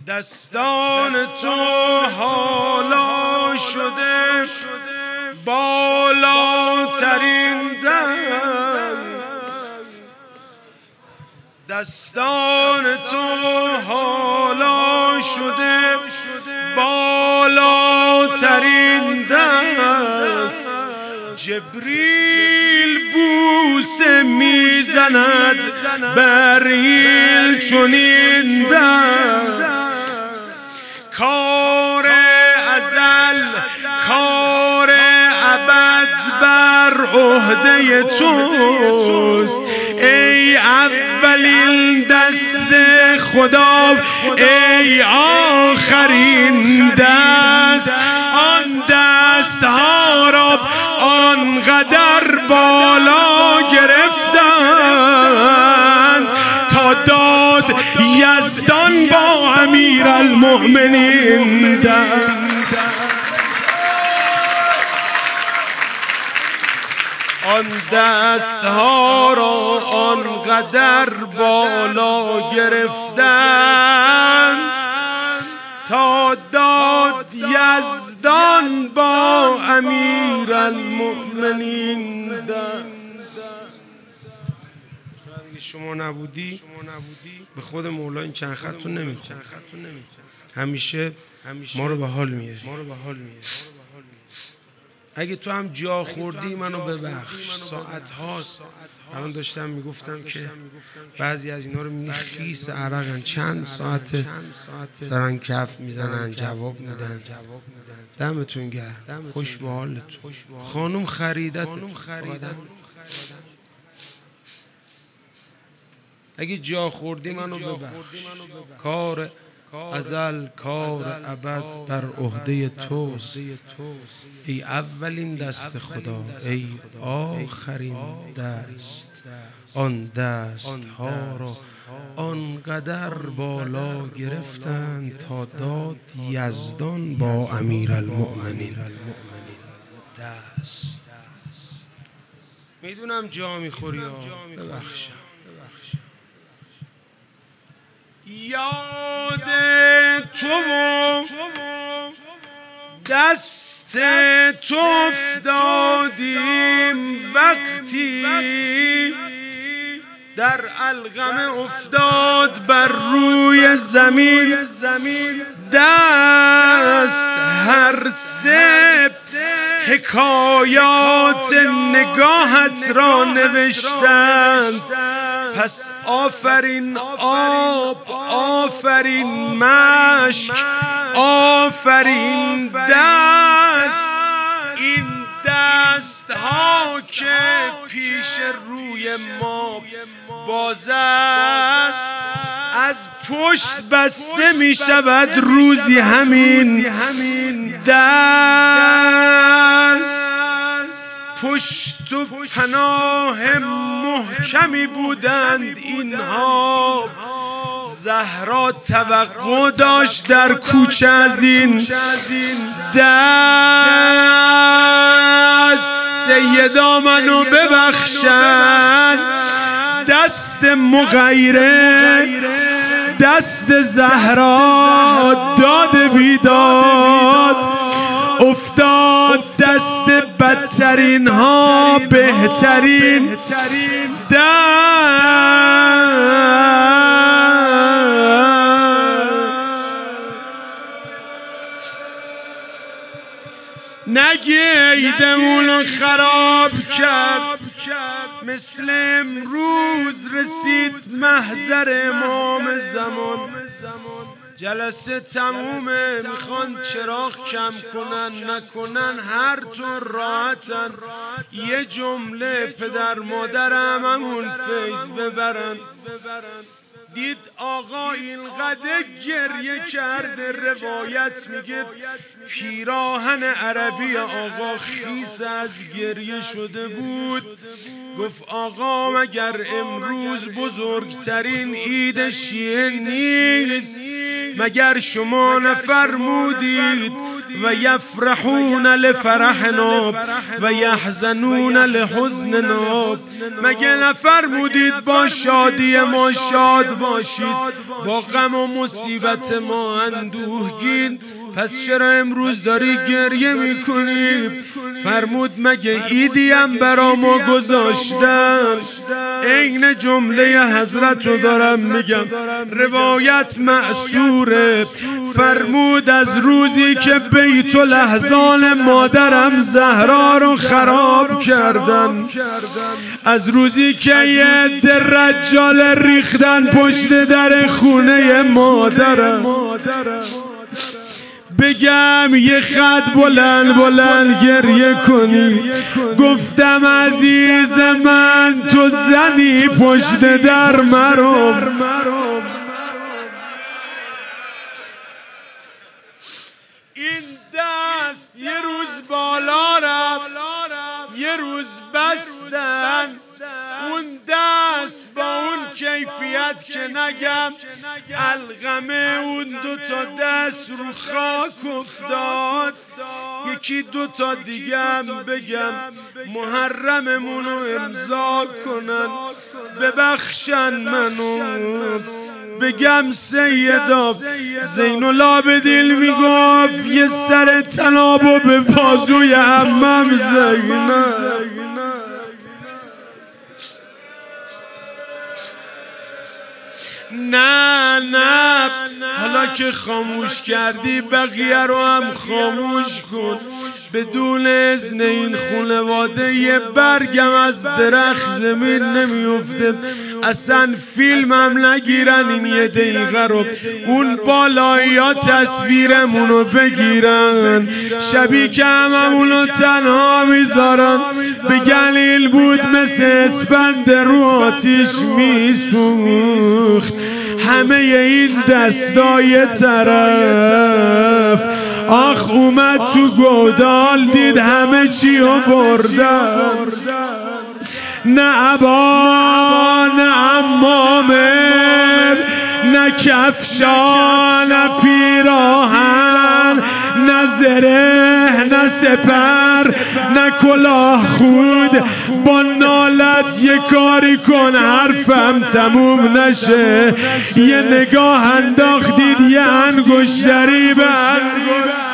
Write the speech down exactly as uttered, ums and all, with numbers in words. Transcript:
دستان تو حالا شده بالاترین دست، دستان تو حالا شده بالاترین دست. جبریل بوسه میزند بریل چنین دست. کار ازل کار ابد بر عهده توست ای اولین دست خدا، ای آخرین دست. آن دست ها را آنقدر بالا گرفتند تا داد یزدان با امیرالمؤمنین داد. آن دست ها را آنقدر بالا گرفتند تا داد یزدان با امیرالمؤمنین داد. اگه شما نبودی به خود مولا این چند خط رو نمیخوند. همیشه ما رو به حال میاری. اگه تو هم جا خوردی منو ببخش. ساعت هاست الان داشتم میگفتم که بعضی از اینا رو میبینی خیس عرقن، چند ساعت دارن کف میزنن جواب میدن. دمتون گرم، خوش به حالتون. خانوم خریدتتون. اگه جا خوردی منو ببخش. کار ازل کار ابد بر عهده توست ای اولین دست خدا، ای آخرین دست. آن دست ها را آنقدر بالا گرفتند تا داد یزدان با امیرالمؤمنین دست. میدونم جا میخوری ها، ببخشم. یاد تو و دست تو افتادیم وقتی در القمه افتاد بر روی زمین دست. هر سه حکایات نگاهت را نوشتند. پس آفرین آب، آفرین مشک، آفرین دست. این دست ها که پیش روی ما باز است از پشت بسته می شود روزی همین دست. پشت و پناه محکمی بودند اینها. زهرا توقع داشت در کوچه از این دست. سیدا منو ببخشن، دست مغیره، دست زهرا داد بیداد افتاد دست بدترین ها بهترین دست. نگه ایدمونو خراب کرد، مثل امروز رسید محضر امام زمان. جلسه تمومه، میخوان چراغ کم کنن نکنن هر طور راحتن. یه جمله پدر مادرم همون فیض ببرن. دید آقا اینقدر گریه کرده، روایت میگه پیراهن عربی آقا خیس از گریه شده بود. گفت آقا مگر امروز بزرگترین عید شیعه نیست؟ مگر شما نفرمودید و یفرحون لفرحنا و یحزنون لحزننا. مگه نفرمودید با شادی ما شاد باشید، با غم و مصیبت ما اندوهگین؟ پس چرا امروز داری گریه میکنی؟ فرمود مگه ایدیم برا ما گذاشتن؟ عین جمله حضرت رو دارم میگم، روایت معصوره. فرمود از روزی که بیت الاحزان مادرم زهرا رو خراب کردن، از روزی که یه عده رجال ریختن پشت در خونه مادرم، بگم یه خط بلند بلند گریه کنی. گفتم عزیز من تو زنی پشت در مرم، این دست یه روز بالا رفت یه روز بستن، اون دست با اون کیفیت که نگم القمه اون دو تا دست رو خاک افتاد. یکی دو تا دیگه هم بگم محرممون رو امضا کنن ببخشن منو. بگم سیدا زین العابدین میگفت یه سر طنابو به بازوی عمم زینب. نه نه حالا که خاموش کردی بقیه رو هم خاموش کن. بدون اذن این خانواده یه برگم از درخت زمین نمیفته، اصلا فیلم هم نگیرن این یه دقیقه رو، اون بالایی ها تصویرمونو بگیرن، شبیه که هممونو تنها میذارن، بگن این بود مثل اسپند رو آتیش میسوخت. همه این دستای طرف آخ اومد تو گودال دید همه چی رو بردن. نه عبا نه عمامه نه کفشا نه پیراهن نه زره نه سپر نه کلاه خود. با نالت یه کاری کن حرفم تموم نشه، یه نگاه انداختید یه انگشتری به انگشت.